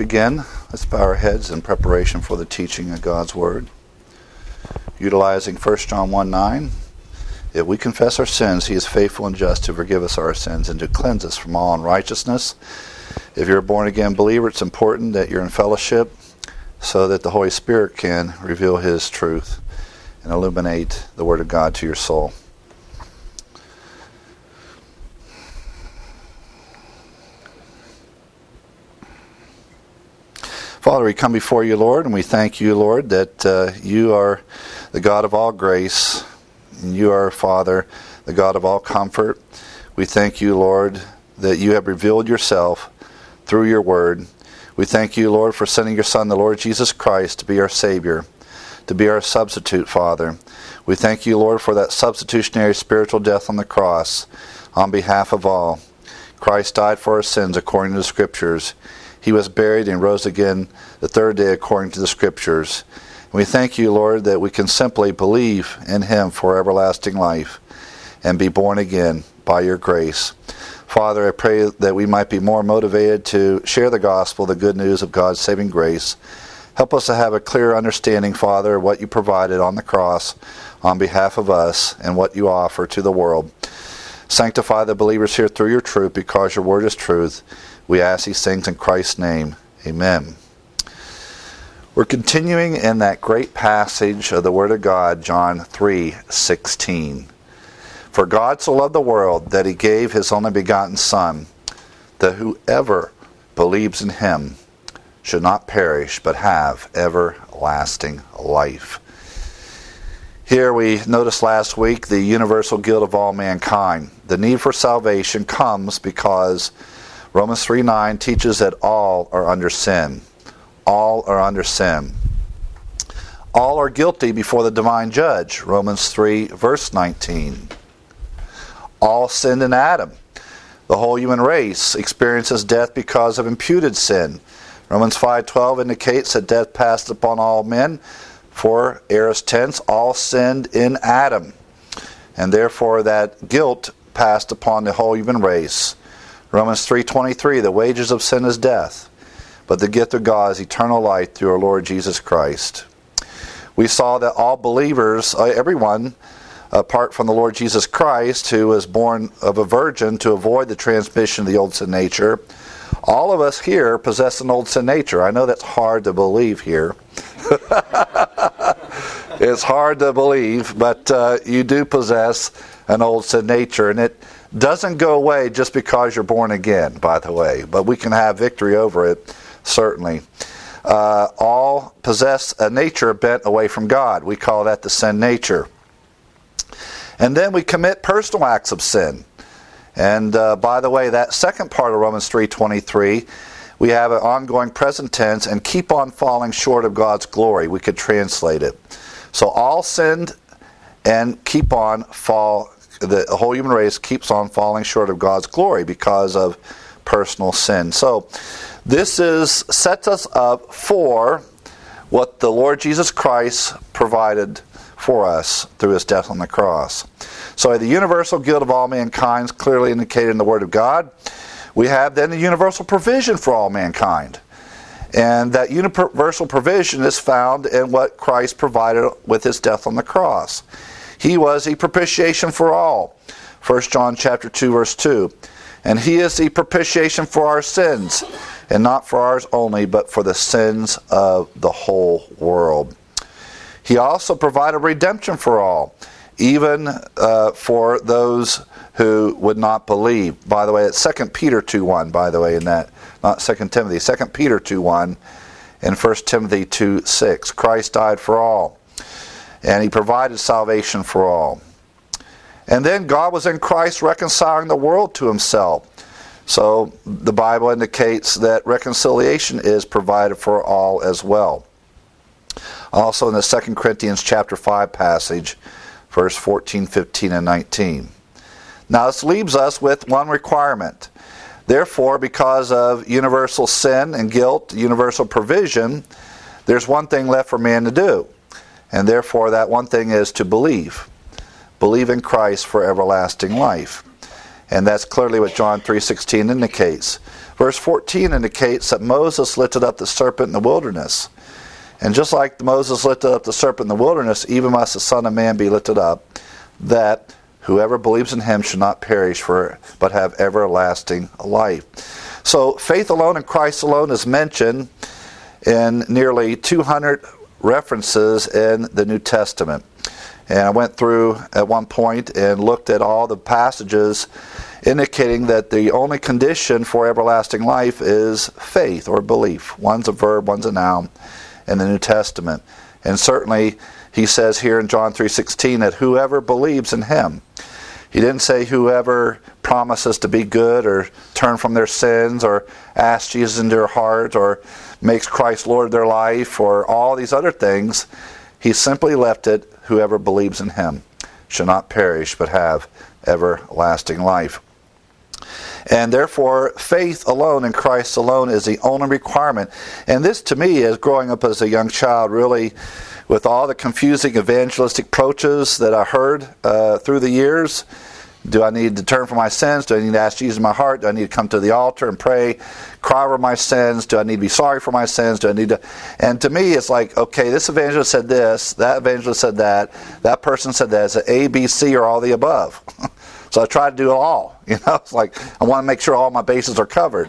begin. Let's bow our heads in preparation for the teaching of God's Word. Utilizing 1 John 1:9, if we confess our sins, He is faithful and just to forgive us our sins and to cleanse us from all unrighteousness. If you're a born-again believer, it's important that you're in fellowship so that the Holy Spirit can reveal His truth and illuminate the Word of God to your soul. Father, we come before you, Lord, and we thank you, Lord, that you are the God of all grace, and you are, Father, the God of all comfort. We thank you, Lord, that you have revealed yourself through your word. We thank you, Lord, for sending your Son, the Lord Jesus Christ, to be our Savior, to be our substitute, Father. We thank you, Lord, for that substitutionary spiritual death on the cross on behalf of all. Christ died for our sins according to the Scriptures. He was buried and rose again the third day according to the Scriptures. And we thank you, Lord, that we can simply believe in Him for everlasting life and be born again by your grace. Father, I pray that we might be more motivated to share the gospel, the good news of God's saving grace. Help us to have a clear understanding, Father, of what you provided on the cross on behalf of us and what you offer to the world. Sanctify the believers here through your truth, because your word is truth. We ask these things in Christ's name. Amen. We're continuing in that great passage of the Word of God, John 3:16. For God so loved the world that He gave His only begotten Son, that whoever believes in Him should not perish, but have everlasting life. Here we noticed last week the universal guilt of all mankind. The need for salvation comes because Romans 3:9 teaches that all are under sin. All are under sin. All are guilty before the divine judge. Romans 3 verse 19. All sinned in Adam. The whole human race experiences death because of imputed sin. Romans 5:12 indicates that death passed upon all men, for aorist tense, all sinned in Adam. And therefore that guilt passed upon the whole human race. Romans 3:23, the wages of sin is death, but the gift of God is eternal life through our Lord Jesus Christ. We saw that all believers, everyone, apart from the Lord Jesus Christ, who was born of a virgin to avoid the transmission of the old sin nature, all of us here possess an old sin nature. I know that's hard to believe here. It's hard to believe, but you do possess an old sin nature, and it doesn't go away just because you're born again, by the way, but we can have victory over it, certainly. All possess a nature bent away from God. We call that the sin nature. And then we commit personal acts of sin. And by the way, that second part of Romans 3:23, we have an ongoing present tense, and keep on falling short of God's glory. We could translate it. So all sinned and keep on the whole human race keeps on falling short of God's glory because of personal sin. So this sets us up for what the Lord Jesus Christ provided for us through His death on the cross. So the universal guilt of all mankind is clearly indicated in the Word of God. We have then the universal provision for all mankind. And that universal provision is found in what Christ provided with His death on the cross. He was the propitiation for all. 1 John chapter 2, verse 2. And He is the propitiation for our sins, and not for ours only, but for the sins of the whole world. He also provided redemption for all, even for those who would not believe. By the way, it's 2 Peter 2:1, by the way, in that, not 2 Timothy. 2 Peter 2:1 and 1 Timothy 2:6. Christ died for all, and He provided salvation for all. And then God was in Christ reconciling the world to Himself. So the Bible indicates that reconciliation is provided for all as well. Also in the 2 Corinthians chapter 5 passage, verse 14, 15, and 19. Now this leaves us with one requirement. Therefore, because of universal sin and guilt, universal provision, there's one thing left for man to do. And therefore that one thing is to believe. Believe in Christ for everlasting life. And that's clearly what John 3:16 indicates. Verse 14 indicates that Moses lifted up the serpent in the wilderness. And just like Moses lifted up the serpent in the wilderness, even must the Son of Man be lifted up, that whoever believes in him should not perish but have everlasting life. So faith alone in Christ alone is mentioned in nearly 200 references in the New Testament. And I went through at one point and looked at all the passages indicating that the only condition for everlasting life is faith or belief. One's a verb, one's a noun in the New Testament. And certainly he says here in John 3:16 that whoever believes in him. He didn't say whoever promises to be good or turn from their sins or asks Jesus into their heart or makes Christ Lord of their life or all these other things. He simply left it, whoever believes in him shall not perish but have everlasting life. And therefore, faith alone in Christ alone is the only requirement. And this to me, as growing up as a young child, really, with all the confusing evangelistic approaches that I heard through the years, do I need to turn from my sins? Do I need to ask Jesus in my heart? Do I need to come to the altar and pray, cry over my sins? Do I need to be sorry for my sins? Do I need to? And to me, it's like, okay, this evangelist said this, that evangelist said that person said that. Is it A, B, C, or all the above? So I try to do it all. It's like I want to make sure all my bases are covered.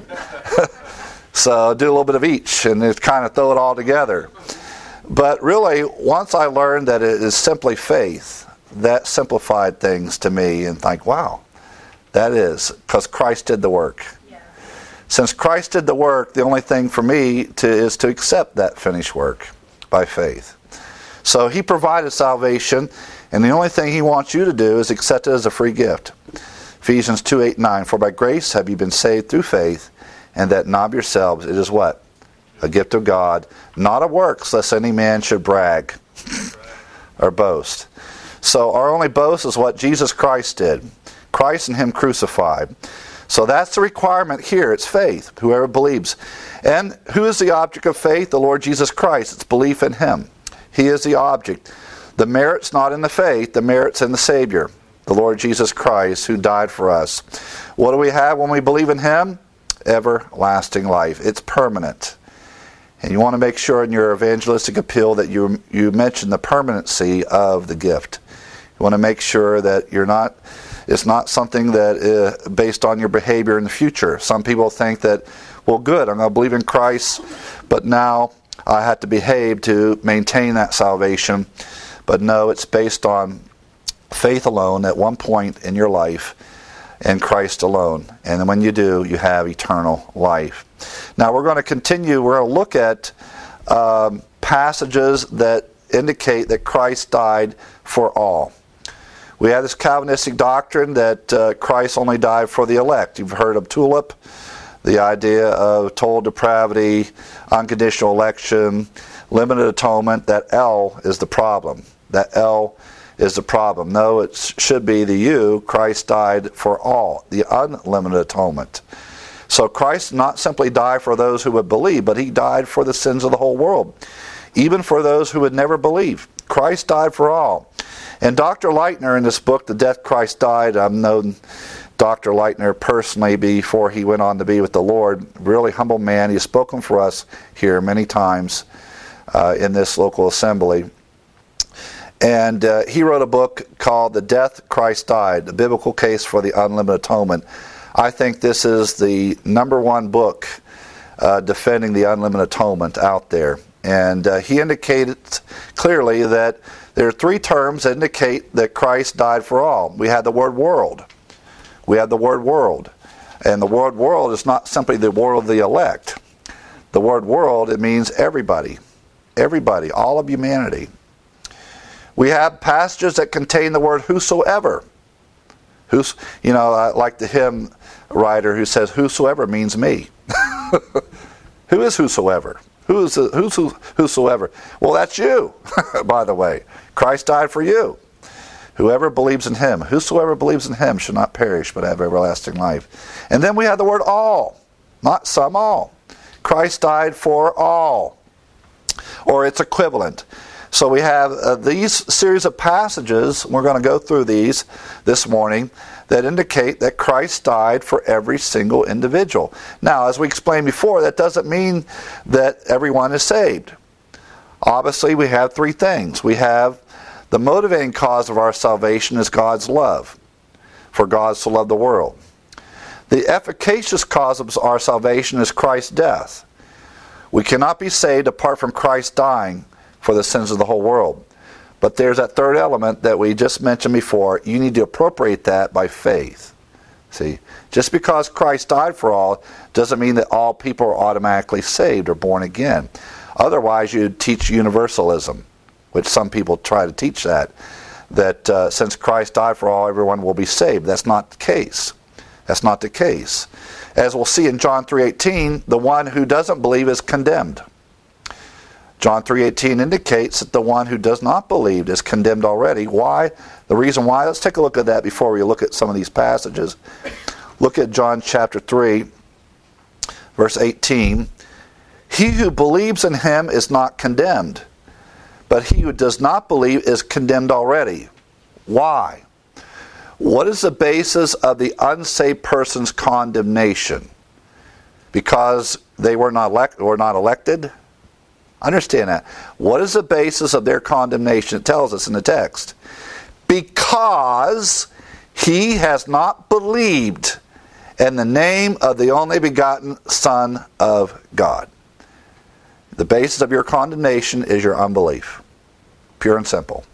So I do a little bit of each and just kind of throw it all together. But really, once I learned that it is simply faith, that simplified things to me and think, wow, that is, because Christ did the work. Yeah. Since Christ did the work, the only thing for me is to accept that finished work by faith. So he provided salvation, and the only thing he wants you to do is accept it as a free gift. Ephesians 2:8-9, for by grace have you been saved through faith, and that not of yourselves, it is what? A gift of God, not of works, lest any man should brag or boast. So our only boast is what Jesus Christ did. Christ and him crucified. So that's the requirement here. It's faith, whoever believes. And who is the object of faith? The Lord Jesus Christ. It's belief in him. He is the object. The merit's not in the faith. The merit's in the Savior, the Lord Jesus Christ, who died for us. What do we have when we believe in him? Everlasting life. It's permanent. And you want to make sure in your evangelistic appeal that you mention the permanency of the gift. You want to make sure that it's not something that is based on your behavior in the future. Some people think that, well, good, I'm going to believe in Christ, but now I have to behave to maintain that salvation. But no, it's based on faith alone at one point in your life and Christ alone. And then when you do, you have eternal life. Now we're going to continue. We're going to look at passages that indicate that Christ died for all. We have this Calvinistic doctrine that Christ only died for the elect. You've heard of TULIP, the idea of total depravity, unconditional election, limited atonement. That L is the problem. That L is the problem. No, it should be the U. Christ died for all, the unlimited atonement. So Christ not simply died for those who would believe, but he died for the sins of the whole world, even for those who would never believe. Christ died for all. And Dr. Leitner in this book, The Death Christ Died, I've known Dr. Leitner personally before he went on to be with the Lord. Really humble man. He's spoken for us here many times in this local assembly. And he wrote a book called The Death Christ Died, The Biblical Case for the Unlimited Atonement. I think this is the number one book defending the unlimited atonement out there. And he indicated clearly that there are three terms that indicate that Christ died for all. We had the word world. We had the word world. And the word world is not simply the world of the elect. The word world, it means everybody. Everybody, all of humanity. We have passages that contain the word whosoever. Like the hymn writer who says, whosoever means me. Who is whosoever? Who's whosoever? Well, that's you, by the way. Christ died for you. Whoever believes in him, whosoever believes in him shall not perish but have everlasting life. And then we have the word all, not some, all. Christ died for all. Or its equivalent. So we have these series of passages, we're going to go through these this morning, that indicate that Christ died for every single individual. Now, as we explained before, that doesn't mean that everyone is saved. Obviously, we have three things. We have the motivating cause of our salvation is God's love, for God so loved the world. The efficacious cause of our salvation is Christ's death. We cannot be saved apart from Christ dying for the sins of the whole world. But there's that third element that we just mentioned before. You need to appropriate that by faith. See, just because Christ died for all doesn't mean that all people are automatically saved or born again. Otherwise, you'd teach universalism, which some people try to teach that since Christ died for all, everyone will be saved. That's not the case. That's not the case. As we'll see in John 3:18, the one who doesn't believe is condemned. John 3:18 indicates that the one who does not believe is condemned already. Why? The reason why, let's take a look at that before we look at some of these passages. Look at John chapter 3, verse 18. He who believes in him is not condemned, but he who does not believe is condemned already. Why? What is the basis of the unsaved person's condemnation? Because they were not elected? Understand that. What is the basis of their condemnation? It tells us in the text. Because he has not believed in the name of the only begotten Son of God. The basis of your condemnation is your unbelief. Pure and simple.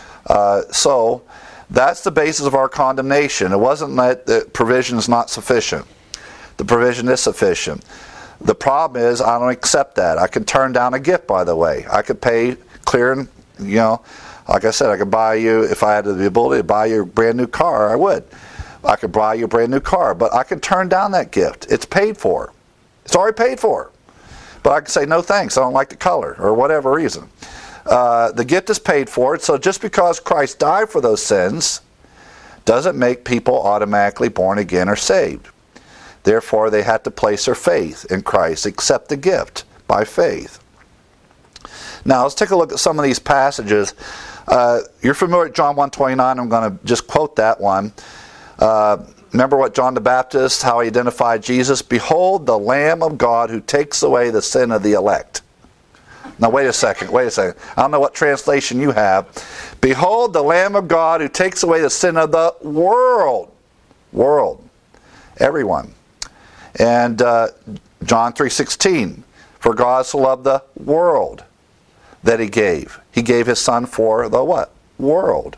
So, that's the basis of our condemnation. It wasn't that the provision is not sufficient. The provision is sufficient. The problem is I don't accept that. I could turn down a gift, by the way. I could pay clear and, like I said, I could buy you, if I had the ability to buy you a brand new car, I would. I could buy you a brand new car, but I could turn down that gift. It's paid for. It's already paid for. But I could say, no thanks, I don't like the color, or whatever reason. The gift is paid for, so just because Christ died for those sins doesn't make people automatically born again or saved. Therefore, they have to place their faith in Christ, accept the gift by faith. Now, let's take a look at some of these passages. You're familiar with John 1:29. I'm going to just quote that one. Remember what John the Baptist, how he identified Jesus? Behold, the Lamb of God who takes away the sin of the elect. Now, wait a second. I don't know what translation you have. Behold, the Lamb of God who takes away the sin of the world. World. Everyone. And John 3:16, for God so loved the world that he gave. He gave his son for the what? World.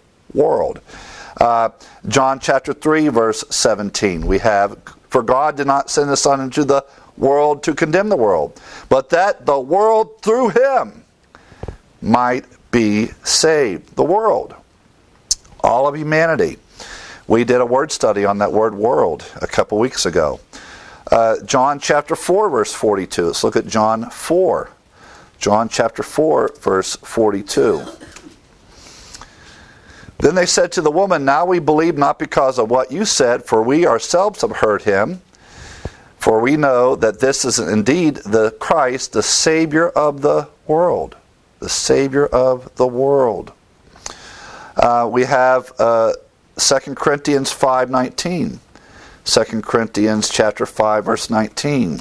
John chapter 3, verse 17, we have, for God did not send the Son into the world to condemn the world, but that the world through him might be saved. The world. All of humanity. We did a word study on that word world a couple weeks ago. John chapter 4, verse 42. Let's look at John 4. John chapter 4, verse 42. Then they said to the woman, now we believe not because of what you said, for we ourselves have heard him. For we know that this is indeed the Christ, the Savior of the world. The Savior of the world. We have 2 Corinthians 5:19. 2 Corinthians chapter 5, verse 19.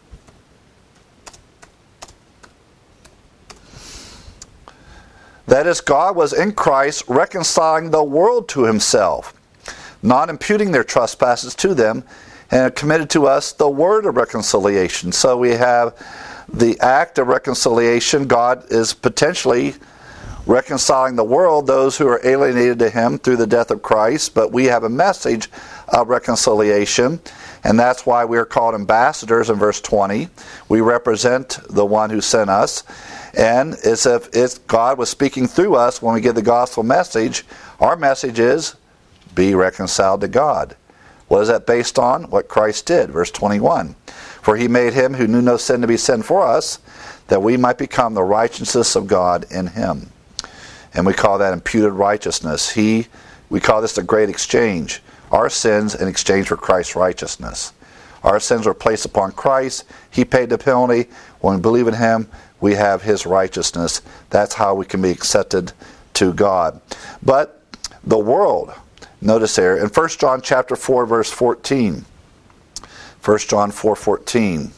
That is, God was in Christ reconciling the world to himself, not imputing their trespasses to them, and committed to us the word of reconciliation. So we have the act of reconciliation. God is potentially reconciling the world, those who are alienated to him through the death of Christ, but we have a message of reconciliation, and that's why we are called ambassadors in verse 20. We represent the one who sent us, and as if God was speaking through us when we give the gospel message. Our message is, be reconciled to God. What is that based on? What Christ did, verse 21. For he made him who knew no sin to be sin for us, that we might become the righteousness of God in him. And we call that imputed righteousness. We call this the great exchange. Our sins in exchange for Christ's righteousness. Our sins were placed upon Christ. He paid the penalty. When we believe in him, we have his righteousness. That's how we can be accepted to God. But the world, notice there, in 1 John chapter 4, verse 14. 1 John 4:14.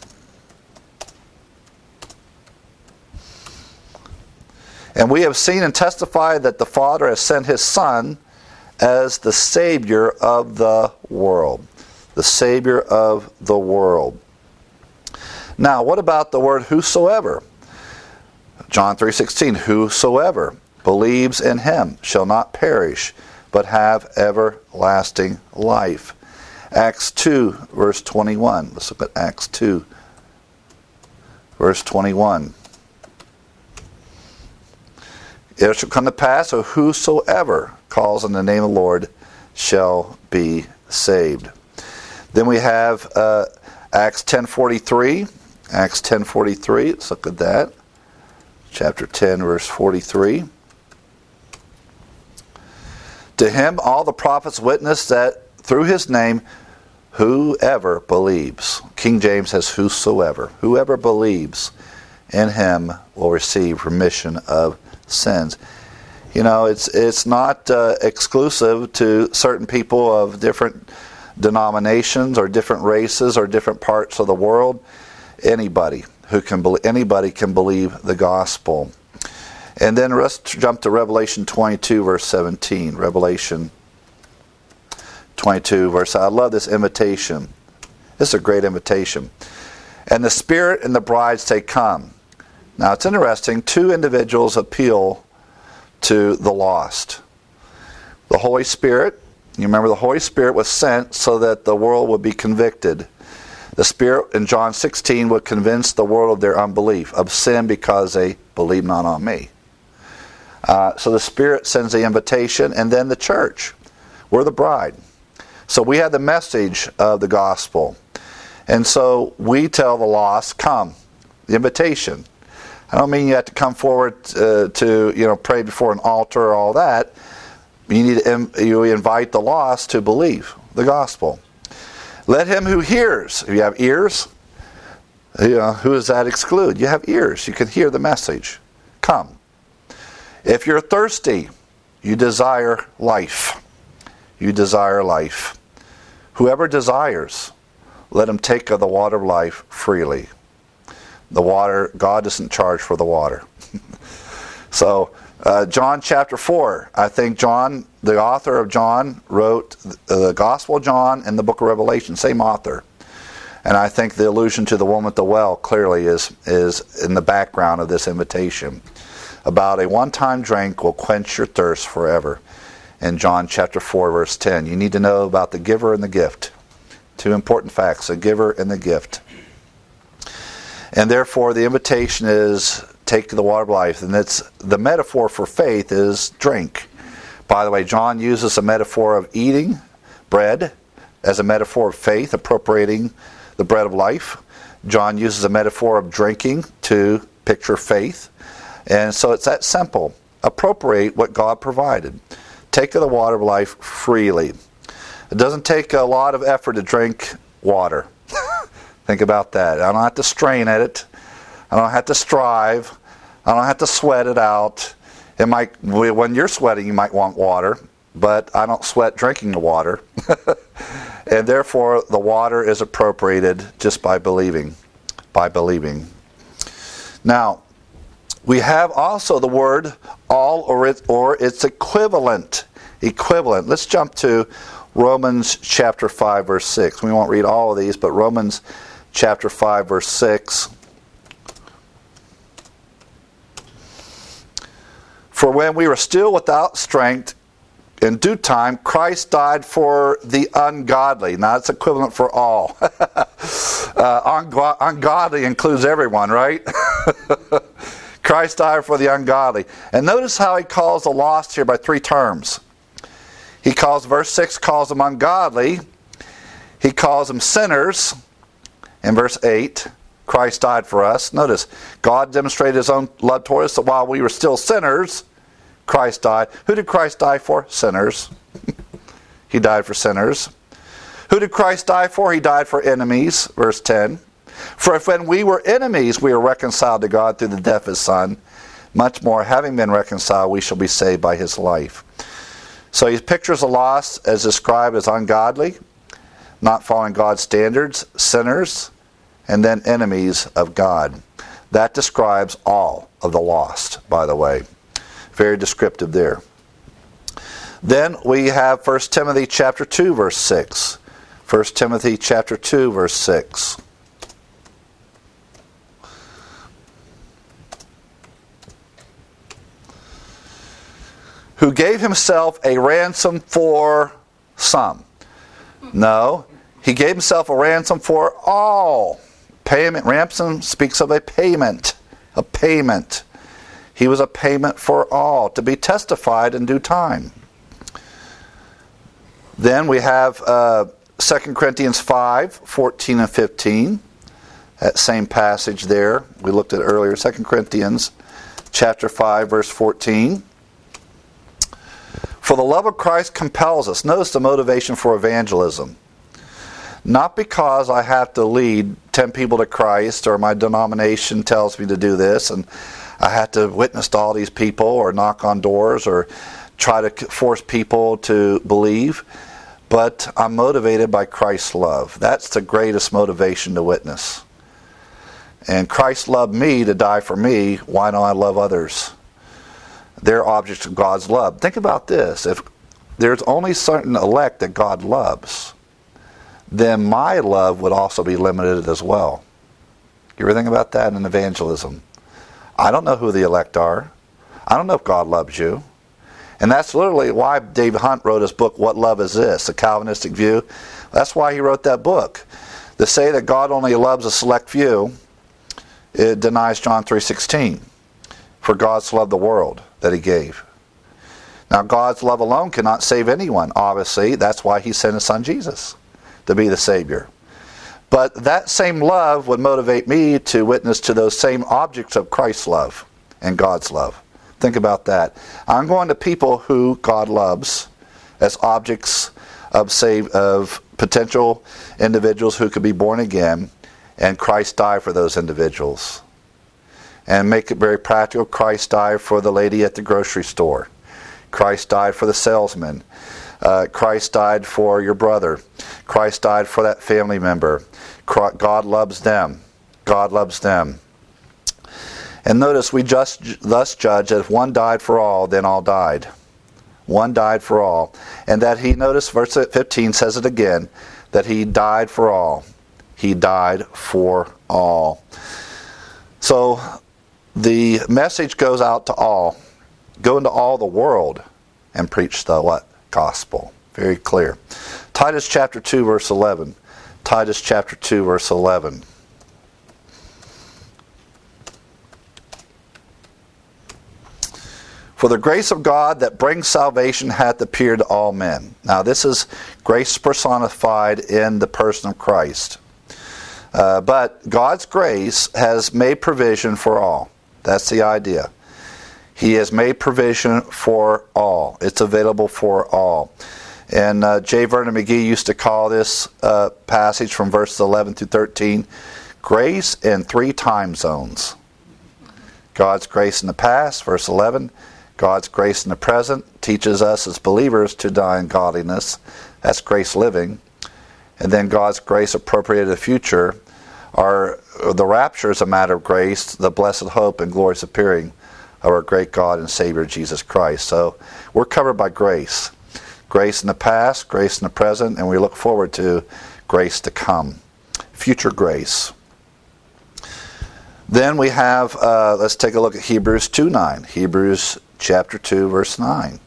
And we have seen and testified that the Father has sent his Son as the Savior of the world. The Savior of the world. Now, what about the word whosoever? John 3:16, whosoever believes in him shall not perish, but have everlasting life. Acts 2, verse 21. Let's look at Acts 2, verse 21. It shall come to pass, so whosoever calls on the name of the Lord shall be saved. Then we have Acts 10:43. Acts 10:43. Let's look at that. Chapter 10, verse 43. To him all the prophets witness that through his name whoever believes. King James says whosoever. Whoever believes in him will receive remission of sins. You know, it's not exclusive to certain people of different denominations or different races or different parts of the world. Anybody can believe the gospel. And then let's jump to Revelation 22, verse 17. Revelation 22, verse. I love this invitation. This is a great invitation. And the Spirit and the bride say, come. Now it's interesting. Two individuals appeal to the lost. The Holy Spirit. You remember the Holy Spirit was sent so that the world would be convicted. The Spirit in John 16 would convince the world of their unbelief, of sin because they believe not on me. So the Spirit sends the invitation, and then the church. We're the bride. So we have the message of the gospel. And so we tell the lost, come. The invitation. I don't mean you have to come forward to pray before an altar or all that. You invite the lost to believe the gospel. Let him who hears, if you have ears, who does that exclude? You have ears. You can hear the message. Come. If you're thirsty, you desire life. You desire life. Whoever desires, let him take of the water of life freely. The water, God doesn't charge for the water. So, John chapter 4. I think John, the author of John, wrote the Gospel of John and the book of Revelation. Same author. And I think the allusion to the woman at the well clearly is in the background of this invitation. About a one-time drink will quench your thirst forever. In John chapter 4, verse 10. You need to know about the giver and the gift. Two important facts, the giver and the gift. And therefore the invitation is take the water of life. And it's the metaphor for faith is drink. By the way, John uses a metaphor of eating bread as a metaphor of faith, appropriating the bread of life. John uses a metaphor of drinking to picture faith. And so it's that simple. Appropriate what God provided. Take of the water of life freely. It doesn't take a lot of effort to drink water. Think about that. I don't have to strain at it. I don't have to strive. I don't have to sweat it out. When you're sweating, you might want water, but I don't sweat drinking the water. And therefore, the water is appropriated just by believing. By believing. Now, we have also the word all or its equivalent. Equivalent. Let's jump to Romans chapter 5, verse 6. We won't read all of these, but Romans chapter 5, verse 6. For when we were still without strength, in due time, Christ died for the ungodly. Now, it's equivalent for all. Ungodly includes everyone, right? Christ died for the ungodly. And notice how he calls the lost here by three terms. He calls, verse 6 calls them ungodly. He calls them sinners. In verse 8, Christ died for us. Notice, God demonstrated his own love toward us that while we were still sinners, Christ died. Who did Christ die for? Sinners. He died for sinners. Who did Christ die for? He died for enemies. Verse 10. For if when we were enemies, we were reconciled to God through the death of his Son, much more, having been reconciled, we shall be saved by his life. So he pictures the lost as described as ungodly, not following God's standards, sinners, and then enemies of God. That describes all of the lost, by the way. Very descriptive there. Then we have 1 Timothy chapter 2, verse 6. 1 Timothy chapter 2, verse 6. Who gave himself a ransom for some. No, he gave himself a ransom for all. Payment, ransom speaks of a payment. A payment. He was a payment for all, to be testified in due time. Then we have 2 Corinthians 5, 14 and 15. That same passage there we looked at earlier. 2 Corinthians chapter 5, verse 14. For the love of Christ compels us. Notice the motivation for evangelism. Not because I have to lead 10 people to Christ, or my denomination tells me to do this, and I have to witness to all these people, or knock on doors, or try to force people to believe. But I'm motivated by Christ's love. That's the greatest motivation to witness. And Christ loved me to die for me. Why don't I love others? They're objects of God's love. Think about this. If there's only certain elect that God loves, then my love would also be limited as well. You ever think about that in evangelism? I don't know who the elect are. I don't know if God loves you. And that's literally why David Hunt wrote his book, What Love Is This? A Calvinistic View. That's why he wrote that book. To say that God only loves a select few, it denies John 3:16. For God so loved the world that he gave. Now God's love alone cannot save anyone, obviously. That's why he sent his son Jesus to be the Savior. But that same love would motivate me to witness to those same objects of Christ's love and God's love. Think about that. I'm going to people who God loves as objects of potential individuals who could be born again, and Christ died for those individuals. And make it very practical, Christ died for the lady at the grocery store. Christ died for the salesman. Christ died for your brother. Christ died for that family member. God loves them. God loves them. And notice, we just thus judge that if one died for all, then all died. One died for all. And that he, notice verse 15 says it again, that he died for all. He died for all. So the message goes out to all. Go into all the world and preach the what? Gospel. Very clear. Titus chapter 2 verse 11. Titus chapter 2 verse 11. For the grace of God that brings salvation hath appeared to all men. Now this is grace personified in the person of Christ. But God's grace has made provision for all. That's the idea. He has made provision for all. It's available for all. And J. Vernon McGee used to call this passage from verses 11 through 13, grace in 3 time zones. God's grace in the past, verse 11. God's grace in the present teaches us as believers to die in godliness. That's grace living. And then God's grace appropriated in the future. The rapture is a matter of grace, the blessed hope and glorious appearing of our great God and Savior Jesus Christ. So we're covered by grace. Grace in the past, grace in the present, and we look forward to grace to come. Future grace. Then we have, let's take a look at Hebrews 2:9. Hebrews chapter 2, verse 9.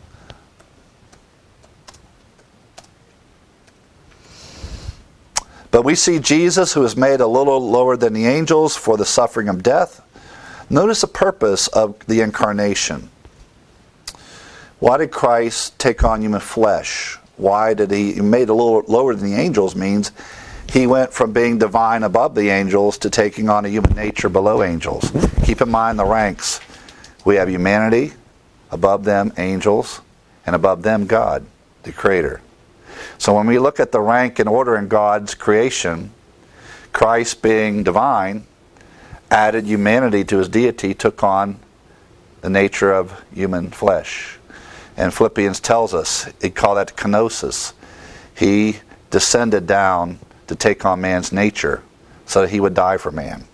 But we see Jesus, who is made a little lower than the angels for the suffering of death. Notice the purpose of the incarnation. Why did Christ take on human flesh? Why did he made a little lower than the angels? Means he went from being divine above the angels to taking on a human nature below angels. Keep in mind the ranks. We have humanity, above them angels, and above them God, the Creator. So when we look at the rank and order in God's creation, Christ, being divine, added humanity to his deity, took on the nature of human flesh. And Philippians tells us, he called that kenosis. He descended down to take on man's nature so that he would die for man.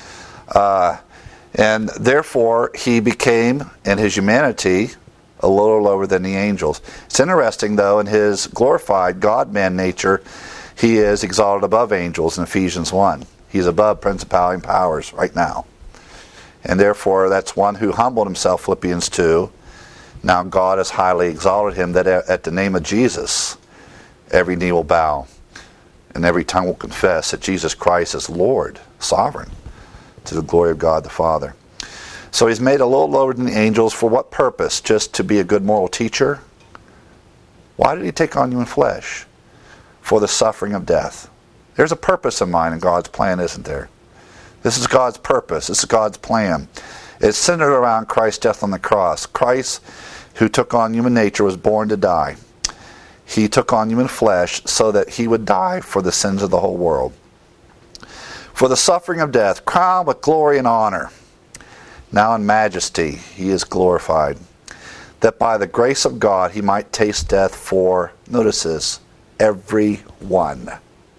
And therefore, he became, in his humanity, a little lower than the angels. It's interesting, though, in his glorified God-man nature, he is exalted above angels in Ephesians 1. He's above principality and powers right now. And therefore, that's one who humbled himself, Philippians 2. Now God has highly exalted him, that at the name of Jesus, every knee will bow, and every tongue will confess that Jesus Christ is Lord, sovereign, to the glory of God the Father. So he's made a little lower than the angels. For what purpose? Just to be a good moral teacher? Why did he take on human flesh? For the suffering of death. There's a purpose in mind in God's plan, isn't there? This is God's purpose. This is God's plan. It's centered around Christ's death on the cross. Christ, who took on human nature, was born to die. He took on human flesh so that he would die for the sins of the whole world. For the suffering of death, crowned with glory and honor. Now in majesty he is glorified, that by the grace of God he might taste death for, notice this, everyone.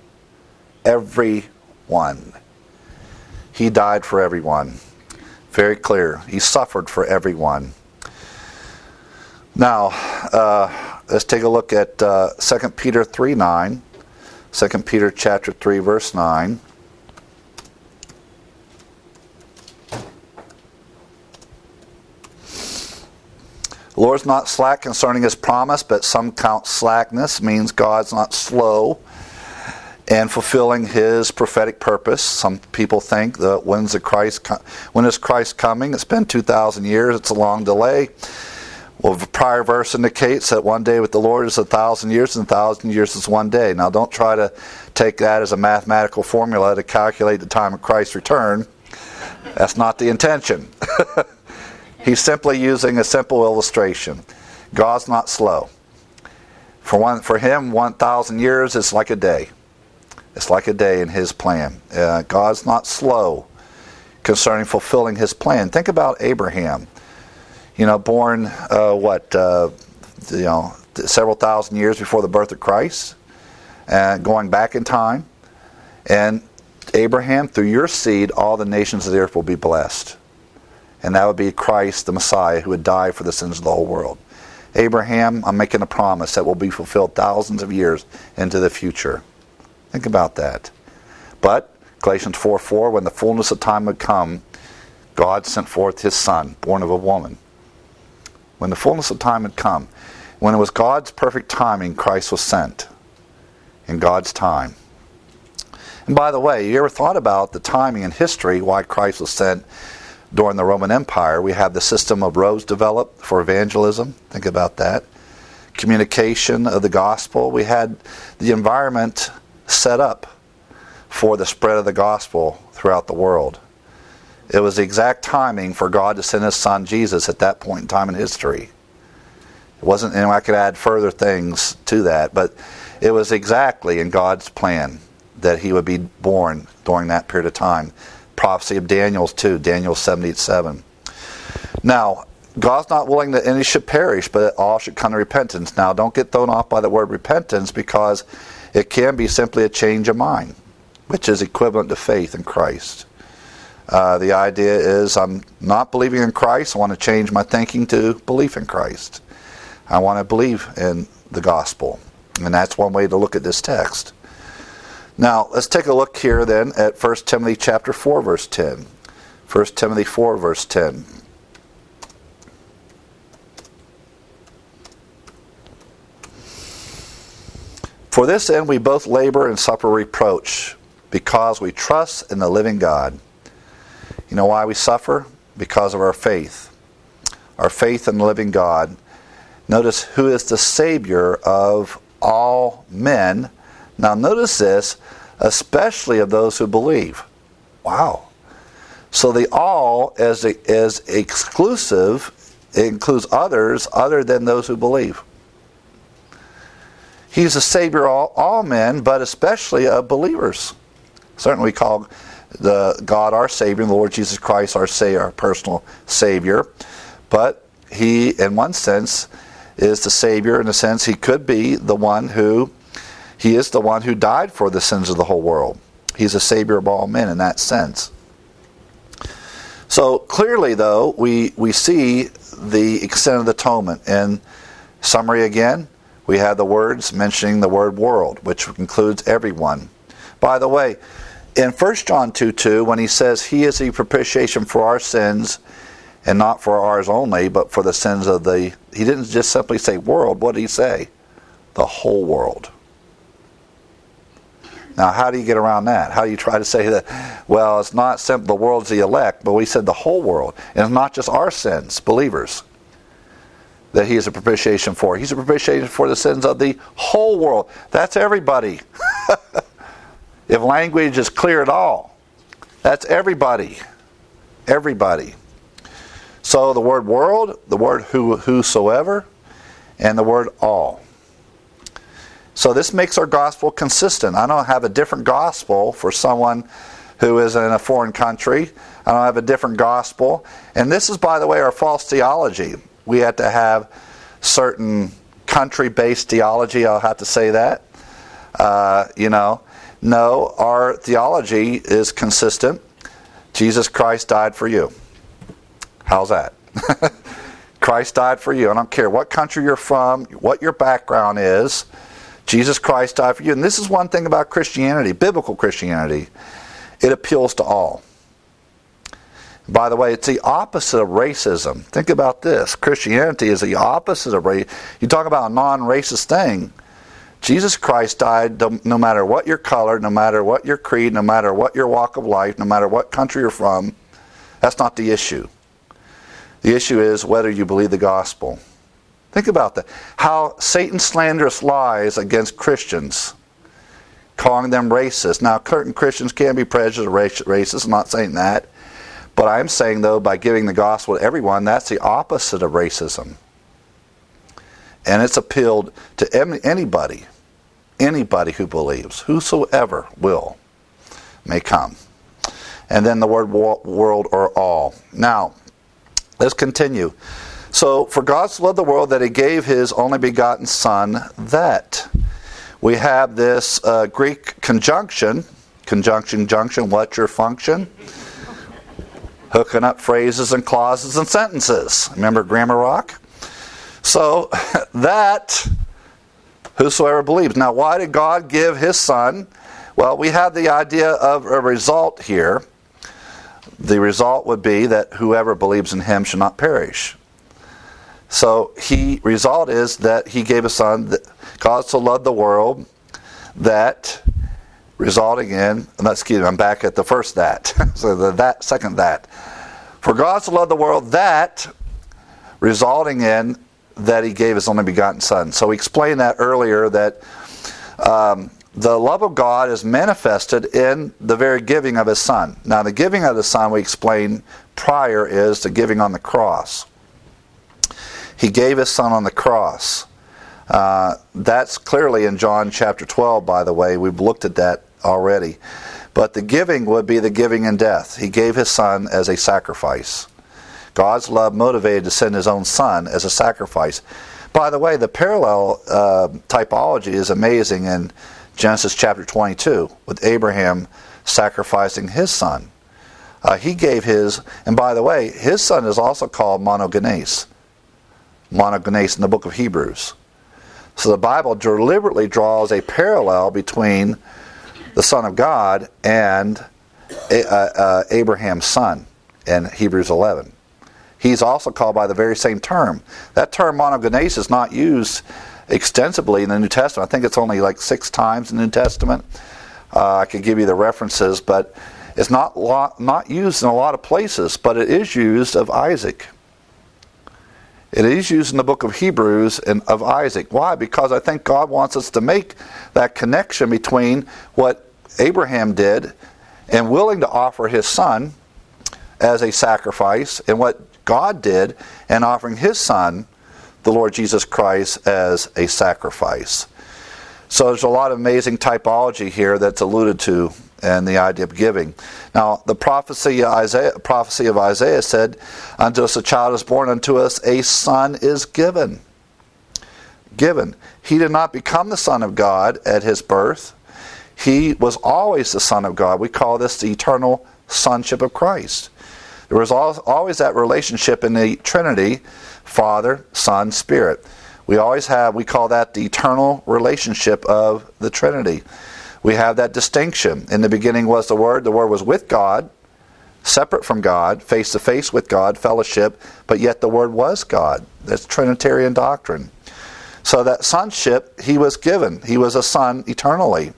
Everyone. He died for everyone. Very clear. He suffered for everyone. Now, let's take a look at 2 Peter 3:9. 2 Peter chapter 3, verse 9. The Lord's not slack concerning his promise, but some count slackness, means God's not slow in fulfilling his prophetic purpose. Some people think that when is Christ coming? It's been 2,000 years. It's a long delay. Well, the prior verse indicates that one day with the Lord is 1,000 years, and 1,000 years is one day. Now, don't try to take that as a mathematical formula to calculate the time of Christ's return. That's not the intention. He's simply using a simple illustration. God's not slow. For him, 1,000 years is like a day. It's like a day in his plan. God's not slow concerning fulfilling his plan. Think about Abraham. Born several thousand years before the birth of Christ, and going back in time. And Abraham, through your seed, all the nations of the earth will be blessed. And that would be Christ, the Messiah, who would die for the sins of the whole world. Abraham, I'm making a promise that will be fulfilled thousands of years into the future. Think about that. But, Galatians 4:4, when the fullness of time had come, God sent forth his Son, born of a woman. When the fullness of time had come, when it was God's perfect timing, Christ was sent in God's time. And by the way, you ever thought about the timing in history why Christ was sent during the Roman Empire? We have the system of roads developed for evangelism. Think about that. Communication of the gospel. We had the environment set up for the spread of the gospel throughout the world. It was the exact timing for God to send his Son Jesus at that point in time in history. It wasn't, and I could add further things to that, but it was exactly in God's plan that he would be born during that period of time. Prophecy of Daniel's too, Daniel 77. Now, God's not willing that any should perish, but that all should come to repentance. Now, don't get thrown off by the word repentance, because it can be simply a change of mind, which is equivalent to faith in Christ. The idea is, I'm not believing in Christ. I want to change my thinking to belief in Christ. I want to believe in the gospel. And that's one way to look at this text. Now, let's take a look here then at 1 Timothy chapter 4, verse 10. 1 Timothy 4, verse 10. For this end we both labor and suffer reproach, because we trust in the living God. You know why we suffer? Because of our faith. Our faith in the living God. Notice, who is the Savior of all men. Now notice this, especially of those who believe. Wow. So the all is exclusive. It includes others other than those who believe. He's the Savior of all men, but especially of believers. Certainly we call the God our Savior, and the Lord Jesus Christ our personal Savior. But he, in one sense, is the Savior in the sense he could be the one who, he is the one who died for the sins of the whole world. He's a Savior of all men in that sense. So clearly, though, we see the extent of the atonement. In summary again, we have the words mentioning the word world, which includes everyone. By the way, in 1 John 2:2, when he says he is the propitiation for our sins, and not for ours only, but for the sins of the... He didn't just simply say world. What did he say? The whole world. Now, how do you get around that? How do you try to say that, well, it's not simple, the world's the elect, but we said the whole world. And it's not just our sins, believers, that he is a propitiation for. He's a propitiation for the sins of the whole world. That's everybody. If language is clear at all, that's everybody. Everybody. So the word world, the word whosoever, and the word all. So this makes our gospel consistent. I don't have a different gospel for someone who is in a foreign country. I don't have a different gospel. And this is, by the way, our false theology. We have to have certain country-based theology. I'll have to say that. No, our theology is consistent. Jesus Christ died for you. How's that? Christ died for you. I don't care what country you're from, what your background is. Jesus Christ died for you. And this is one thing about Christianity, biblical Christianity. It appeals to all. By the way, it's the opposite of racism. Think about this. Christianity is the opposite of race. You talk about a non-racist thing. Jesus Christ died no matter what your color, no matter what your creed, no matter what your walk of life, no matter what country you're from. That's not the issue. The issue is whether you believe the gospel. Think about that. How Satan slanderous lies against Christians, calling them racist. Now, certain Christians can be prejudiced or racist. I'm not saying that. But I'm saying, though, by giving the gospel to everyone, that's the opposite of racism. And it's appealed to anybody who believes, whosoever will, may come. And then the word world or all. Now, let's continue. So, for God so loved the world that he gave his only begotten Son, that. We have this Greek conjunction, junction, what's your function? Hooking up phrases and clauses and sentences. Remember Grammar Rock? So, that whosoever believes. Now, why did God give his Son? Well, we have the idea of a result here. The result would be that whoever believes in him shall not perish. So, result is that he gave his Son. God so loved the world that, resulting in, I'm back at the first that. So that second that. For God so loved the world that, resulting in that he gave his only begotten Son. So we explained that earlier, that the love of God is manifested in the very giving of his Son. Now the giving of the Son, we explained prior, is the giving on the cross. He gave his Son on the cross. That's clearly in John chapter 12, by the way. We've looked at that already. But the giving would be the giving in death. He gave his Son as a sacrifice. God's love motivated to send his own Son as a sacrifice. By the way, the parallel typology is amazing in Genesis chapter 22, with Abraham sacrificing his son. He gave his, and by the way, his son is also called monogenes. Monogenes in the book of Hebrews. So the Bible deliberately draws a parallel between the Son of God and Abraham's son in Hebrews 11. He's also called by the very same term. That term monogenes is not used extensively in the New Testament. I think it's only like 6 times in the New Testament. I could give you the references, but it's not used in a lot of places, but it is used of Isaac. It is used in the book of Hebrews of Isaac. Why? Because I think God wants us to make that connection between what Abraham did and willing to offer his son as a sacrifice, and what God did in offering his Son, the Lord Jesus Christ, as a sacrifice. So there's a lot of amazing typology here that's alluded to and the idea of giving. Now, the prophecy of Isaiah said, "Unto us a child is born, unto us a son is given." Given. He did not become the Son of God at his birth. He was always the Son of God. We call this the eternal sonship of Christ. There was always that relationship in the Trinity, Father, Son, Spirit. We call that the eternal relationship of the Trinity. We have that distinction. In the beginning was the Word was with God, separate from God, face to face with God, fellowship, but yet the Word was God. That's Trinitarian doctrine. So that sonship, he was given. He was a son eternally.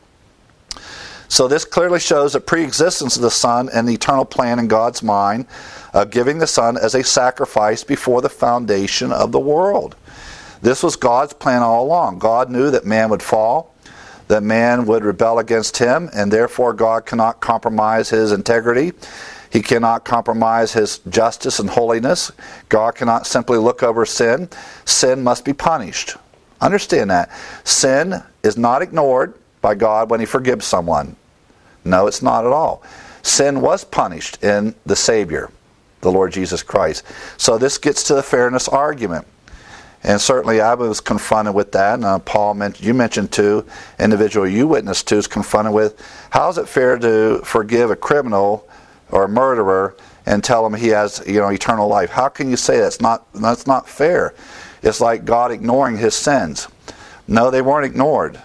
So this clearly shows the pre-existence of the Son and the eternal plan in God's mind of giving the Son as a sacrifice before the foundation of the world. This was God's plan all along. God knew that man would fall, that man would rebel against him, and therefore God cannot compromise his integrity. He cannot compromise his justice and holiness. God cannot simply look over sin. Sin must be punished. Understand that. Sin is not ignored by God when he forgives someone. No, it's not at all. Sin was punished in the Savior, the Lord Jesus Christ. So this gets to the fairness argument. And certainly I was confronted with that. And Paul, you mentioned too, individual you witnessed to is confronted with, how is it fair to forgive a criminal or a murderer and tell him he has eternal life? How can you say that's not fair? It's like God ignoring his sins. No, they weren't ignored.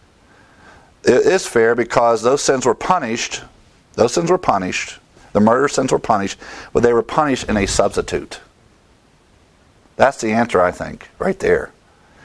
It is fair because those sins were punished. Those sins were punished. The murder sins were punished, but they were punished in a substitute. That's the answer, I think, right there.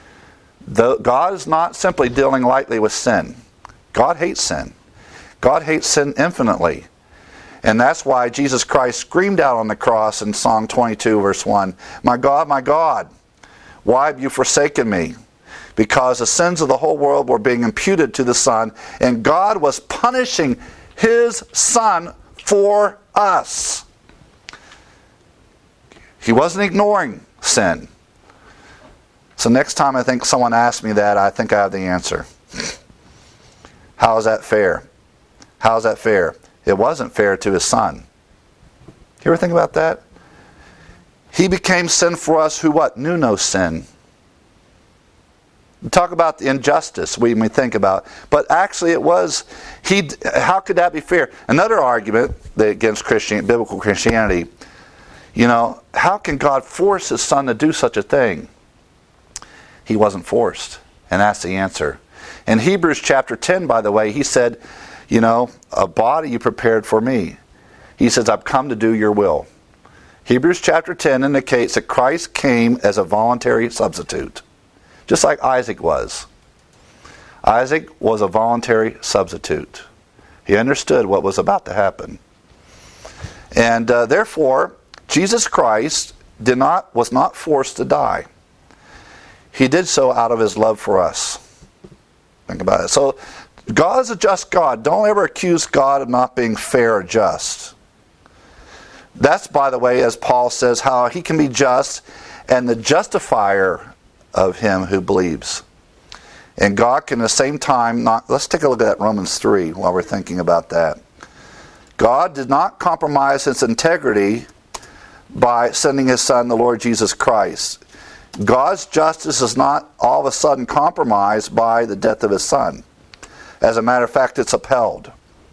God is not simply dealing lightly with sin. God hates sin. God hates sin infinitely. And that's why Jesus Christ screamed out on the cross in Psalm 22, verse 1, my God, why have you forsaken me?" Because the sins of the whole world were being imputed to the Son, and God was punishing his Son for us. He wasn't ignoring sin. So next time I think someone asks me that, I think I have the answer. How is that fair? How is that fair? It wasn't fair to his Son. You ever think about that? He became sin for us who what? Knew no sin. Talk about the injustice we may think about. But actually it was, how could that be fair? Another argument against biblical Christianity, how can God force his Son to do such a thing? He wasn't forced. And that's the answer. In Hebrews chapter 10, by the way, he said, a body you prepared for me. He says, I've come to do your will. Hebrews chapter 10 indicates that Christ came as a voluntary substitute. Just like Isaac was. Isaac was a voluntary substitute. He understood what was about to happen. And therefore, Jesus Christ was not forced to die. He did so out of his love for us. Think about it. So, God is a just God. Don't ever accuse God of not being fair or just. That's, by the way, as Paul says, how he can be just and the justifier of him who believes. And God can at the same time let's take a look at Romans 3 while we're thinking about that. God did not compromise his integrity by sending his Son, the Lord Jesus Christ. God's justice is not all of a sudden compromised by the death of his Son. As a matter of fact, it's upheld.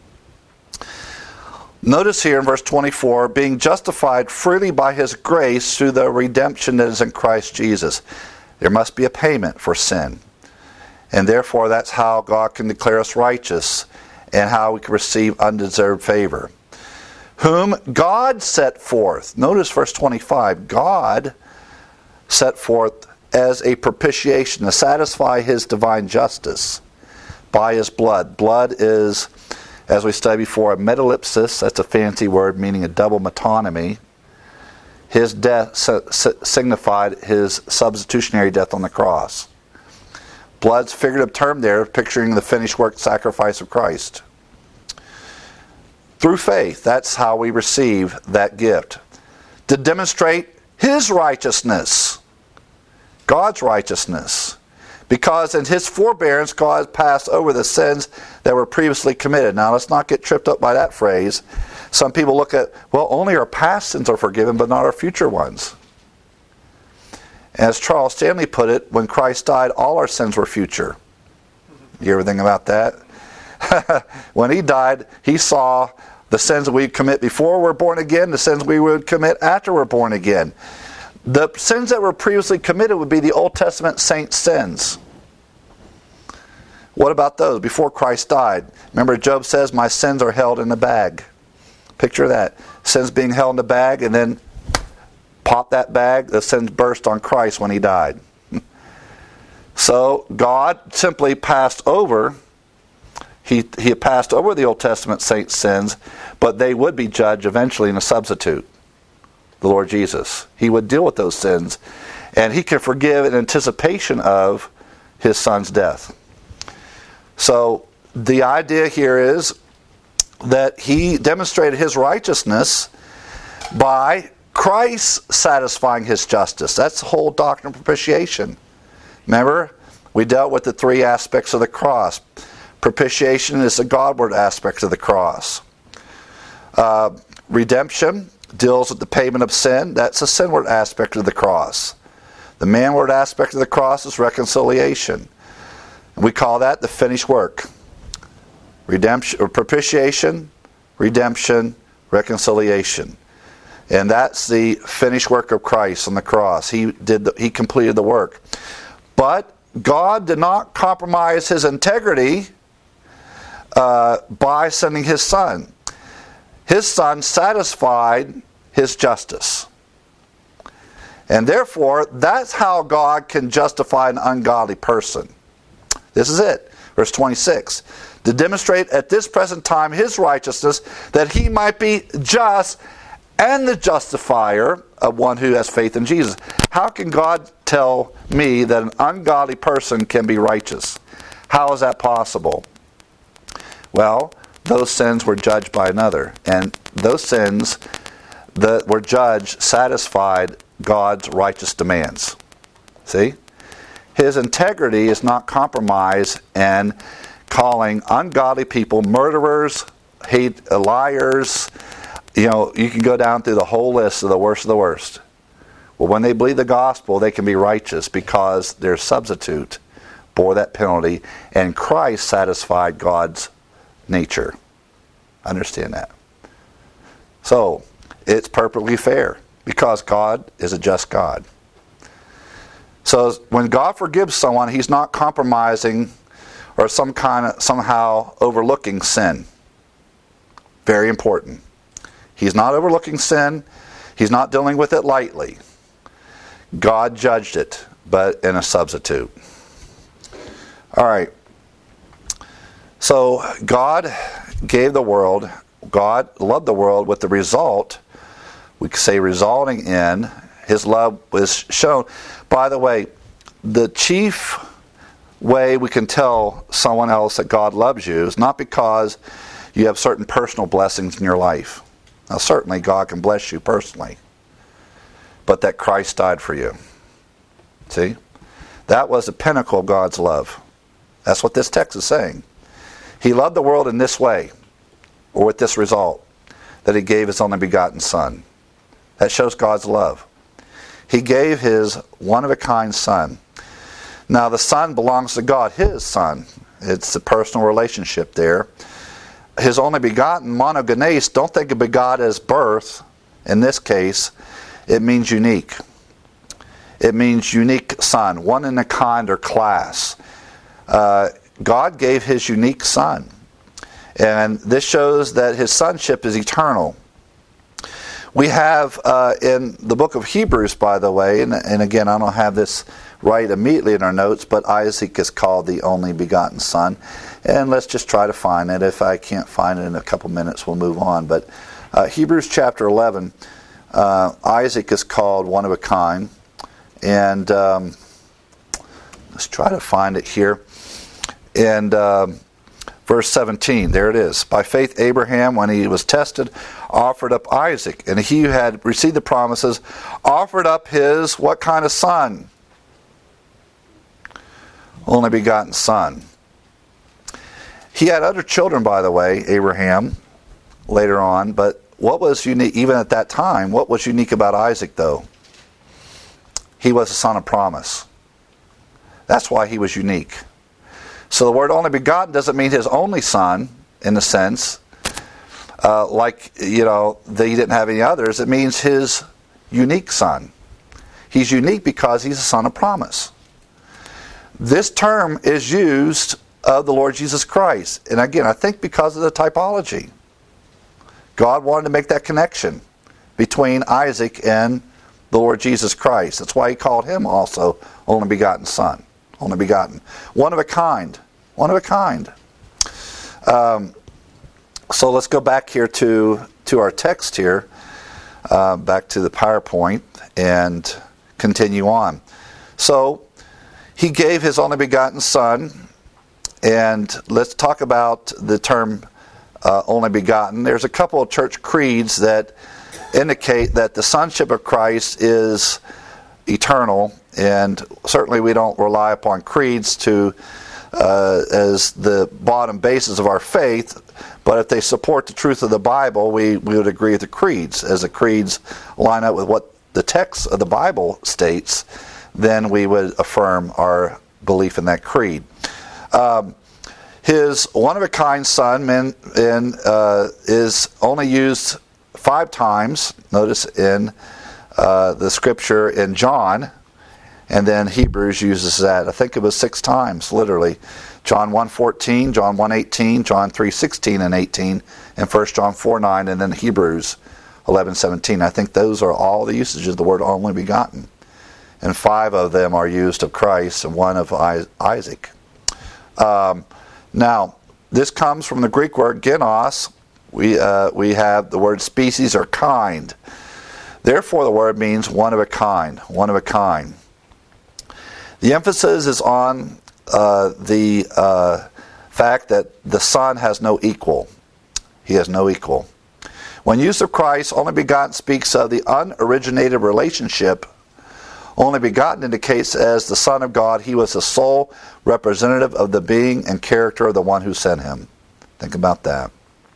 Notice here in verse 24, being justified freely by his grace through the redemption that is in Christ Jesus. There must be a payment for sin. And therefore, that's how God can declare us righteous and how we can receive undeserved favor. Whom God set forth. Notice verse 25. God set forth as a propitiation to satisfy his divine justice by his blood. Blood is, as we studied before, a metallipsis. That's a fancy word meaning a double metonymy. His death signified his substitutionary death on the cross. Blood's figurative term there, picturing the finished work sacrifice of Christ. Through faith, that's how we receive that gift. To demonstrate his righteousness, God's righteousness, Because in his forbearance, God passed over the sins that were previously committed. Now, let's not get tripped up by that phrase. Some people look at, well, only our past sins are forgiven, but not our future ones. As Charles Stanley put it, when Christ died, all our sins were future. You ever think about that? When he died, he saw the sins that we commit before we're born again, the sins we would commit after we're born again. The sins that were previously committed would be the Old Testament saints' sins. What about those before Christ died? Remember, Job says, my sins are held in a bag. Picture that. Sins being held in a bag, and then pop that bag, the sins burst on Christ when he died. So God simply passed over. He passed over the Old Testament saints' sins, but they would be judged eventually in a substitute. The Lord Jesus. He would deal with those sins, and he can forgive in anticipation of his son's death. So the idea here is that he demonstrated his righteousness by Christ satisfying his justice. That's the whole doctrine of propitiation. Remember, we dealt with the three aspects of the cross. Propitiation is the Godward aspect of the cross. Redemption deals with the payment of sin. That's the sinward aspect of the cross. The manward aspect of the cross is reconciliation. We call that the finished work. Redemption, or propitiation, redemption, reconciliation. And that's the finished work of Christ on the cross. He completed the work. But God did not compromise his integrity by sending his Son. His Son satisfied his justice. And therefore, that's how God can justify an ungodly person. This is it. Verse 26. To demonstrate at this present time his righteousness, that he might be just and the justifier of one who has faith in Jesus. How can God tell me that an ungodly person can be righteous? How is that possible? Well, those sins were judged by another. And those sins that were judged satisfied God's righteous demands. See? His integrity is not compromised in calling ungodly people murderers, liars. You know, you can go down through the whole list of the worst. Well, when they believe the gospel, they can be righteous because their substitute bore that penalty, and Christ satisfied God's nature. Understand that. So, it's perfectly fair because God is a just God. So, when God forgives someone, he's not compromising or somehow overlooking sin. Very important. He's not overlooking sin. He's not dealing with it lightly. God judged it, but in a substitute. All right. So God gave the world, God loved the world with the result, we could say resulting in, his love was shown. By the way, the chief way we can tell someone else that God loves you is not because you have certain personal blessings in your life. Now certainly God can bless you personally, but that Christ died for you. See? That was the pinnacle of God's love. That's what this text is saying. He loved the world in this way, or with this result, that he gave his only begotten Son. That shows God's love. He gave his one-of-a-kind Son. Now the Son belongs to God, his Son. It's a personal relationship there. His only begotten, monogenes, don't think of begot as birth. In this case, it means unique. It means unique Son, one in a kind or class. God gave his unique Son. And this shows that his sonship is eternal. We have in the book of Hebrews, by the way, and again, I don't have this right immediately in our notes, but Isaac is called the only begotten Son. And let's just try to find it. If I can't find it in a couple minutes, we'll move on. But Hebrews chapter 11, Isaac is called one of a kind. And let's try to find it here. And verse 17, there it is. By faith Abraham, when he was tested, offered up Isaac. And he who had received the promises offered up his, what kind of son? only begotten son. He had other children, by the way, Abraham, later on, but what was unique, even at that time, what was unique about Isaac, though? He was a son of promise. That's why he was unique. So the word only begotten doesn't mean his only son, in a sense, like, he didn't have any others. It means his unique son. He's unique because he's a son of promise. This term is used of the Lord Jesus Christ. And again, I think because of the typology. God wanted to make that connection between Isaac and the Lord Jesus Christ. That's why he called him also only begotten son. Only begotten. One of a kind. One of a kind. So let's go back here to our text here. Back to the PowerPoint and continue on. So he gave his only begotten son. And let's talk about the term only begotten. There's a couple of church creeds that indicate that the sonship of Christ is eternal, and certainly we don't rely upon creeds as the bottom basis of our faith, but if they support the truth of the Bible, we would agree with the creeds. As the creeds line up with what the text of the Bible states, then we would affirm our belief in that creed. His one-of-a-kind son is only used 5 times, notice, in the scripture in John, and then Hebrews uses that. I think it was 6 times, literally. John 1:14, John 1:18, John 3:16 and 18, and 1 John 4:9, and then Hebrews 11:17. I think those are all the usages of the word only begotten. And 5 of them are used of Christ and 1 of Isaac. Now, this comes from the Greek word genos. We have the word species or kind. Therefore, the word means one of a kind. One of a kind. The emphasis is on the fact that the Son has no equal. He has no equal. When used of Christ, only begotten speaks of the unoriginated relationship. Only begotten indicates as the Son of God, he was the sole representative of the being and character of the one who sent him. Think about that.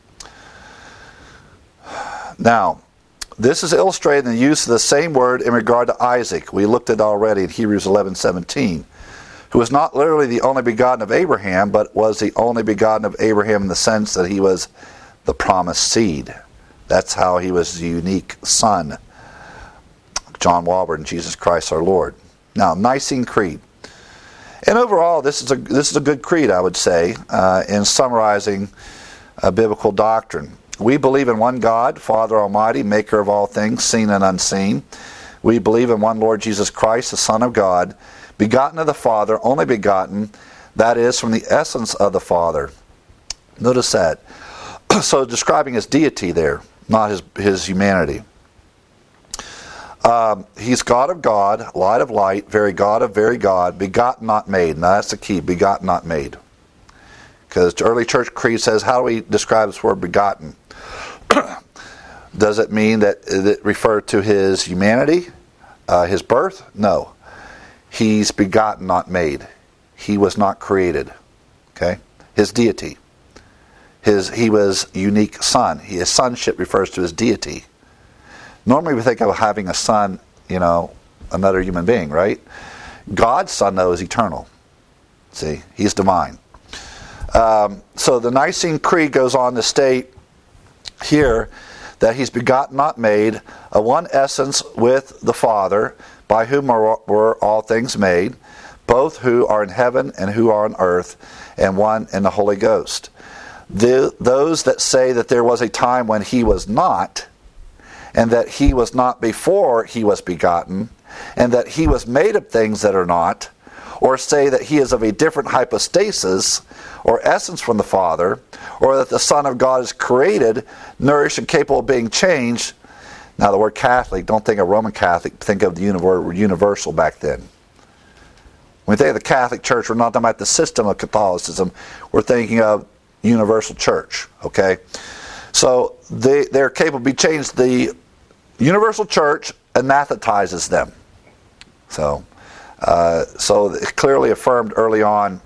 Now, this is illustrated in the use of the same word in regard to Isaac. We looked at it already in Hebrews 11:17, who was not literally the only begotten of Abraham, but was the only begotten of Abraham in the sense that he was the promised seed. That's how he was the unique son. John Walbert and Jesus Christ our Lord. Now, Nicene Creed. And overall, this is a good creed, I would say, in summarizing biblical doctrine. We believe in one God, Father Almighty, maker of all things, seen and unseen. We believe in one Lord Jesus Christ, the Son of God, begotten of the Father, only begotten, that is, from the essence of the Father. Notice that. So describing his deity there, not his humanity. He's God of God, light of light, very God of very God, begotten, not made. Now that's the key, begotten, not made. Because the early church creed says, how do we describe this word begotten? Does it mean that it referred to his humanity, his birth? No. He's begotten, not made. He was not created. Okay? His deity. He was unique son. His sonship refers to his deity. Normally we think of having a son, another human being, right? God's son, though, is eternal. See? He's divine. So the Nicene Creed goes on to state here that he's begotten, not made, a one essence with the Father, by whom were all things made, both who are in heaven and who are on earth, and one in the Holy Ghost. Those that say that there was a time when he was not, and that he was not before he was begotten, and that he was made of things that are not, or say that he is of a different hypostasis or essence from the Father, or that the Son of God is created, nourished, and capable of being changed. Now the word Catholic, don't think of Roman Catholic, think of the universal back then. When we think of the Catholic Church, we're not talking about the system of Catholicism, we're thinking of universal church, okay? So they're capable of being changed. The universal church anathematizes them. So So it clearly affirmed early on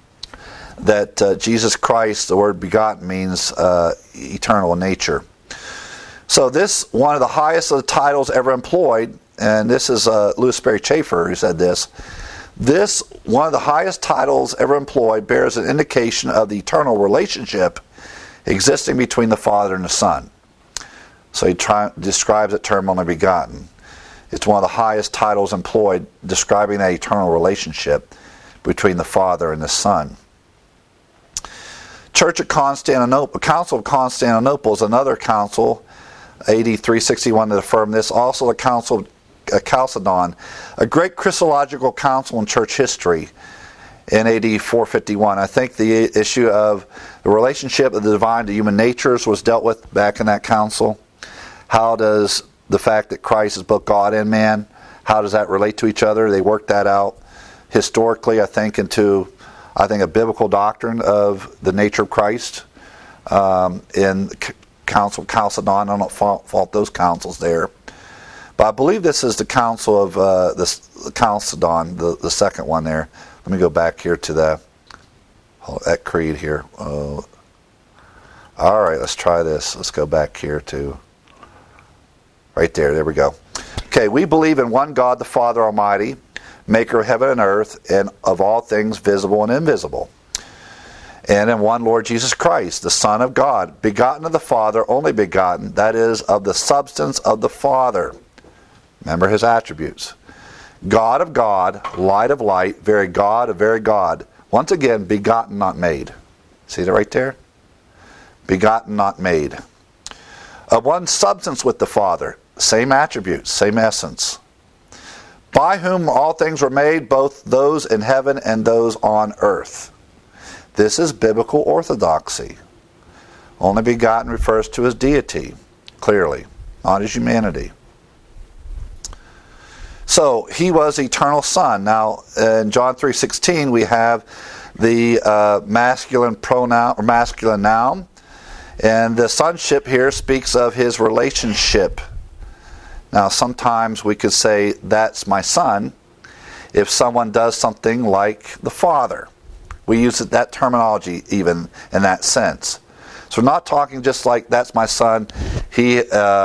that Jesus Christ, the word begotten, means eternal in nature. So this, one of the highest of the titles ever employed, and this is Louis Sperry Chafer who said this, this, one of the highest titles ever employed, bears an indication of the eternal relationship existing between the Father and the Son. So he describes the term only begotten. It's one of the highest titles employed describing that eternal relationship between the Father and the Son. Church of Constantinople, Council of Constantinople is another council, AD 361, that affirmed this. Also the Council of Chalcedon, a great Christological council in church history in AD 451. I think the issue of the relationship of the divine to human natures was dealt with back in that council. How does the fact that Christ is both God and man, how does that relate to each other? They worked that out historically, I think, into a biblical doctrine of the nature of Christ in the Council of Chalcedon. I don't fault those councils there. But I believe this is the Council of the Chalcedon, the second one there. Let me go back here to that creed here. All right, let's try this. Let's go back here to right there. There we go. Okay, we believe in one God, the Father Almighty, maker of heaven and earth, and of all things visible and invisible. And in one Lord Jesus Christ, the Son of God, begotten of the Father, only begotten, that is, of the substance of the Father. Remember his attributes. God of God, light of light, very God of very God. Once again, begotten, not made. See that right there? Begotten, not made. Of one substance with the Father, same attributes, same essence. By whom all things were made, both those in heaven and those on earth. This is biblical orthodoxy. Only begotten refers to his deity, clearly, not his humanity. So he was eternal Son. Now in John 3:16 we have the masculine pronoun or masculine noun, and the sonship here speaks of his relationship. Now sometimes we could say that's my son if someone does something like the Father. We use that terminology even in that sense. So we're not talking just like that's my son. He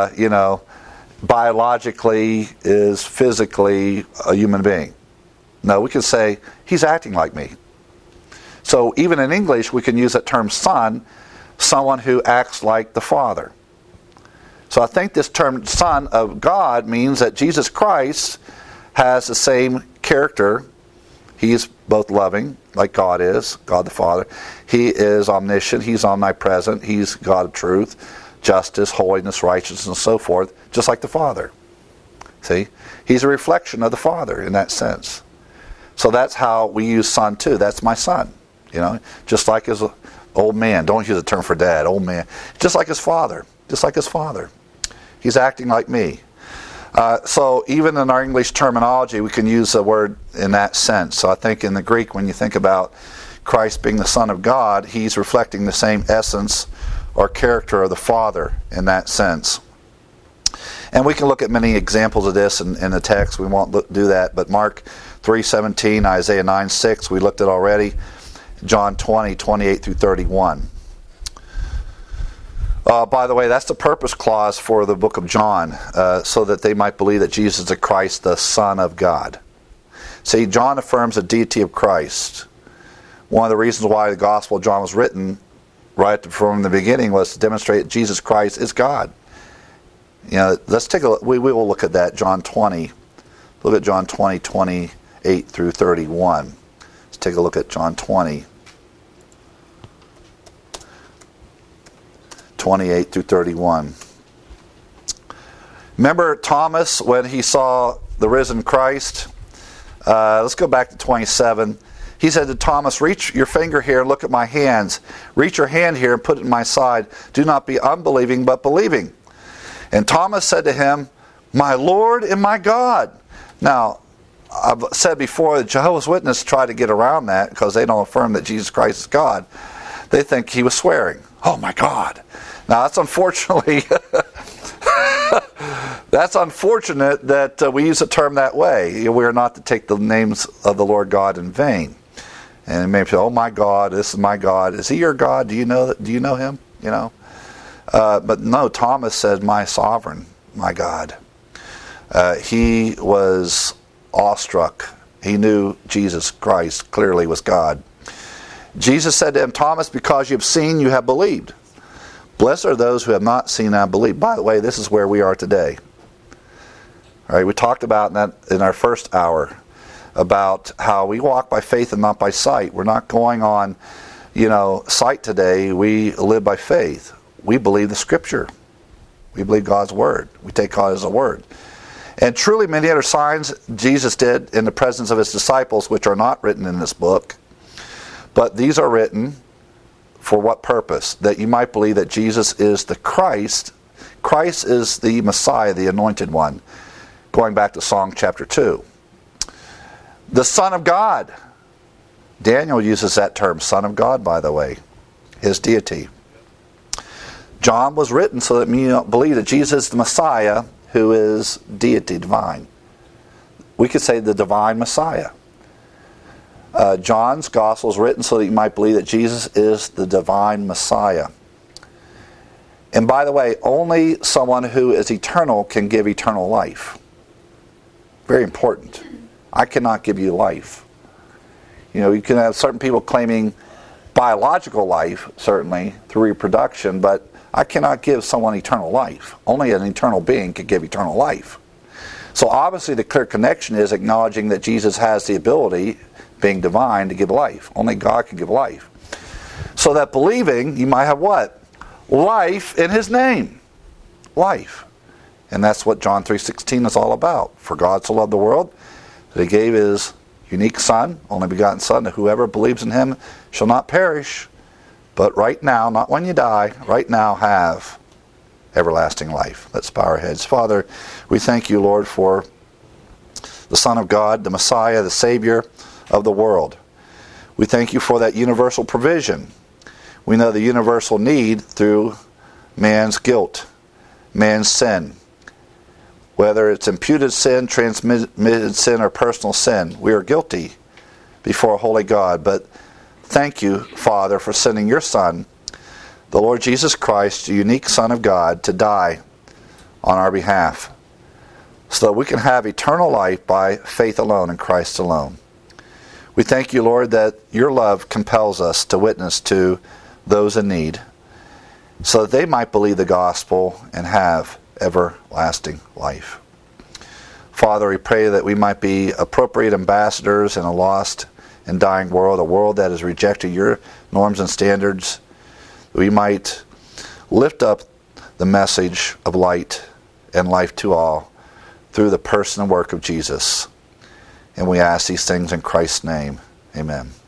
biologically is physically a human being. No, we can say he's acting like me. So even in English we can use that term son, someone who acts like the Father. So I think this term Son of God means that Jesus Christ has the same character. He's both loving, like God is, God the Father. He is omniscient, he's omnipresent, he's God of truth, justice, holiness, righteousness, and so forth, just like the Father. See? He's a reflection of the Father in that sense. So that's how we use son too. That's my son. Just like his old man. Don't use the term for dad, old man. Just like his father. Just like his father. He's acting like me. So even in our English terminology, we can use the word in that sense. So I think in the Greek, when you think about Christ being the Son of God, he's reflecting the same essence or character of the Father in that sense. And we can look at many examples of this in the text. We won't do that. But Mark 3:17, Isaiah 9:6, we looked at already. John 20:28 through 31. By the way, that's the purpose clause for the book of John, so that they might believe that Jesus is the Christ, the Son of God. See, John affirms the deity of Christ. One of the reasons why the Gospel of John was written right from the beginning was to demonstrate that Jesus Christ is God. Let's take a look. We will look at that, John 20. Look at John 20:28 through 31. Let's take a look at John 20:28 through 31. Remember Thomas when he saw the risen Christ? Let's go back to 27. He said to Thomas, reach your finger here and look at my hands. Reach your hand here and put it in my side. Do not be unbelieving, but believing. And Thomas said to him, my Lord and my God. Now, I've said before that Jehovah's Witnesses try to get around that because they don't affirm that Jesus Christ is God. They think he was swearing. Oh my God. Now that's unfortunately That's unfortunate that we use the term that way. We are not to take the names of the Lord God in vain. And it may say, "Oh my God, this is my God. Is He your God? Do you know Him?" But no, Thomas said, "My sovereign, my God." He was awestruck. He knew Jesus Christ clearly was God. Jesus said to him, "Thomas, because you have seen, you have believed. Blessed are those who have not seen and have believed." By the way, this is where we are today. All right, we talked about that in our first hour, about how we walk by faith and not by sight. We're not going on, sight today. We live by faith. We believe the Scripture. We believe God's Word. We take God as a Word. And truly many other signs Jesus did in the presence of His disciples, which are not written in this book. But these are written for what purpose? That you might believe that Jesus is the Christ. Christ is the Messiah, the Anointed One. Going back to Psalm chapter 2. The Son of God. Daniel uses that term, Son of God, by the way. His deity. John was written so that we believe that Jesus is the Messiah, who is deity, divine. We could say the divine Messiah. John's Gospel is written so that you might believe that Jesus is the divine Messiah. And by the way, only someone who is eternal can give eternal life. Very important. I cannot give you life. You can have certain people claiming biological life, certainly, through reproduction, but I cannot give someone eternal life. Only an eternal being can give eternal life. So obviously the clear connection is acknowledging that Jesus has the ability, being divine, to give life. Only God can give life. So that believing, you might have what? Life in His name. Life. And that's what John 3:16 is all about. For God so loved the world that He gave His unique Son, only begotten Son, that whoever believes in Him shall not perish, but right now, not when you die, right now have everlasting life. Let's bow our heads. Father, we thank You, Lord, for the Son of God, the Messiah, the Savior of the world. We thank You for that universal provision. We know the universal need through man's guilt, man's sin. Whether it's imputed sin, transmitted sin, or personal sin, we are guilty before a holy God. But thank You, Father, for sending Your Son, the Lord Jesus Christ, the unique Son of God, to die on our behalf, so that we can have eternal life by faith alone in Christ alone. We thank You, Lord, that Your love compels us to witness to those in need, so that they might believe the gospel and have everlasting life. Father, we pray that we might be appropriate ambassadors in a lost and dying world, a world that has rejected Your norms and standards. We might lift up the message of light and life to all through the person and work of Jesus. And we ask these things in Christ's name. Amen.